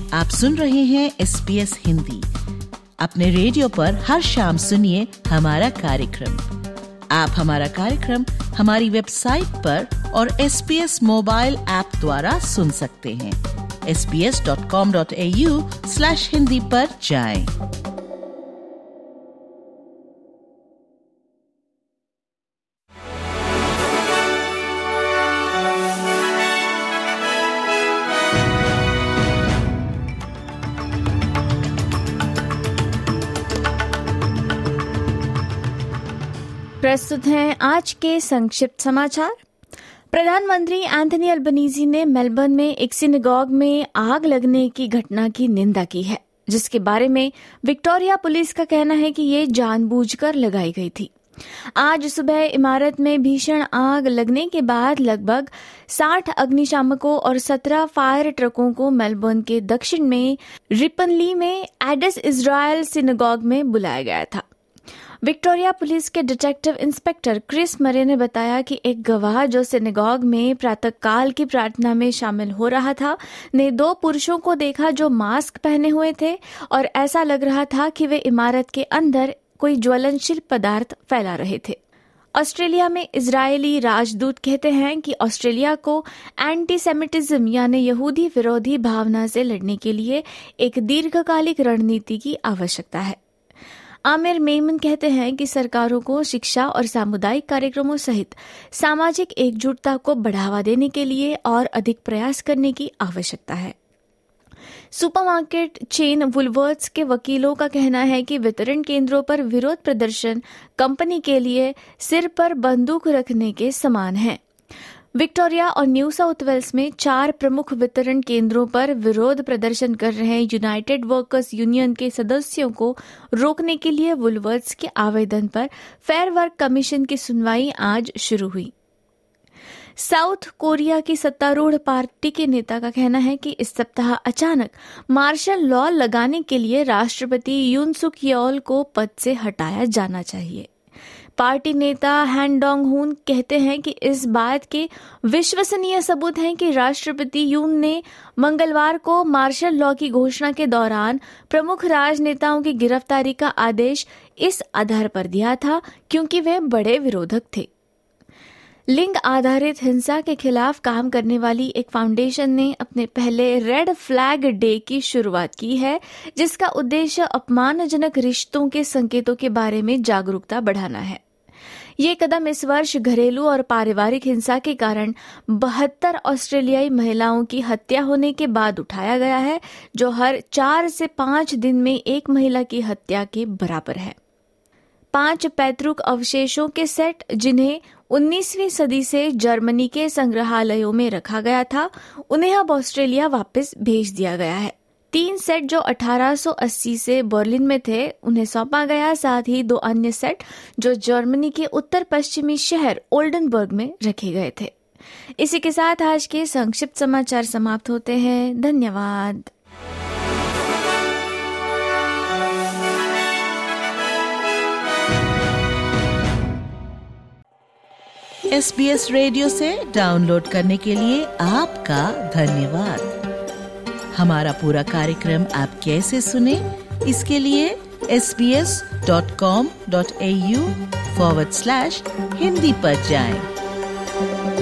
आप सुन रहे हैं SBS हिंदी। अपने रेडियो पर हर शाम सुनिए हमारा कार्यक्रम। आप हमारा कार्यक्रम हमारी वेबसाइट पर और SBS मोबाइल ऐप द्वारा सुन सकते हैं। sbs.com.au/hindi पर जाएं। प्रस्तुत हैं आज के संक्षिप्त समाचार। प्रधानमंत्री एंथनी अल्बनीज़ी ने मेलबर्न में एक सिनेगॉग में आग लगने की घटना की निंदा की है, जिसके बारे में विक्टोरिया पुलिस का कहना है कि ये जानबूझकर लगाई गई थी। आज सुबह इमारत में भीषण आग लगने के बाद लगभग 60 अग्निशामकों और 17 फायर ट्रकों को मेलबर्न के दक्षिण में रिपनली में एडिस इजराइल सिनेगॉग में बुलाया गया था। विक्टोरिया पुलिस के डिटेक्टिव इंस्पेक्टर क्रिस मरे ने बताया कि एक गवाह जो सिनेगॉग में प्रातःकाल की प्रार्थना में शामिल हो रहा था ने 2 पुरुषों को देखा जो मास्क पहने हुए थे और ऐसा लग रहा था कि वे इमारत के अंदर कोई ज्वलनशील पदार्थ फैला रहे थे। ऑस्ट्रेलिया में इजरायली राजदूत कहते हैं कि ऑस्ट्रेलिया को एंटीसेमिटिज्म यानी यहूदी विरोधी भावना से लड़ने के लिए एक दीर्घकालिक रणनीति की आवश्यकता है। आमिर मेमन कहते हैं कि सरकारों को शिक्षा और सामुदायिक कार्यक्रमों सहित सामाजिक एकजुटता को बढ़ावा देने के लिए और अधिक प्रयास करने की आवश्यकता है। सुपरमार्केट चेन वुलवर्थ्स के वकीलों का कहना है कि वितरण केंद्रों पर विरोध प्रदर्शन कंपनी के लिए सिर पर बंदूक रखने के समान है। विक्टोरिया और न्यू साउथ वेल्स में 4 प्रमुख वितरण केंद्रों पर विरोध प्रदर्शन कर रहे यूनाइटेड वर्कर्स यूनियन के सदस्यों को रोकने के लिए वुलवर्थ्स के आवेदन पर फेयर वर्क कमीशन की सुनवाई आज शुरू हुई। साउथ कोरिया की सत्तारूढ़ पार्टी के नेता का कहना है कि इस सप्ताह अचानक मार्शल लॉ लगाने के लिए राष्ट्रपति यून सुक येओल को पद से हटाया जाना चाहिए। पार्टी नेता हैन डोंग हुन कहते हैं कि इस बात के विश्वसनीय सबूत हैं कि राष्ट्रपति यून ने मंगलवार को मार्शल लॉ की घोषणा के दौरान प्रमुख राजनेताओं की गिरफ्तारी का आदेश इस आधार पर दिया था क्योंकि वे बड़े विरोधक थे। लिंग आधारित हिंसा के खिलाफ काम करने वाली एक फाउंडेशन ने अपने पहले रेड फ्लैग डे की शुरुआत की है, जिसका उद्देश्य अपमानजनक रिश्तों के संकेतों के बारे में जागरूकता बढ़ाना है। ये कदम इस वर्ष घरेलू और पारिवारिक हिंसा के कारण 72 ऑस्ट्रेलियाई महिलाओं की हत्या होने के बाद उठाया गया है, जो हर 4 से 5 दिन में एक महिला की हत्या के बराबर है। 5 पैतृक अवशेषों के सेट, जिन्हें 19वीं सदी से जर्मनी के संग्रहालयों में रखा गया था, उन्हें अब ऑस्ट्रेलिया वापस भेज दिया गया है। 3 सेट जो 1880 से बर्लिन में थे उन्हें सौंपा गया, साथ ही 2 अन्य सेट जो जर्मनी के उत्तर पश्चिमी शहर ओल्डनबर्ग में रखे गए थे। इसी के साथ आज के संक्षिप्त समाचार समाप्त होते हैं। धन्यवाद। SBS रेडियो से डाउनलोड करने के लिए आपका धन्यवाद। हमारा पूरा कार्यक्रम आप कैसे सुने, इसके लिए sbs.com.au/hindi पर जाएं।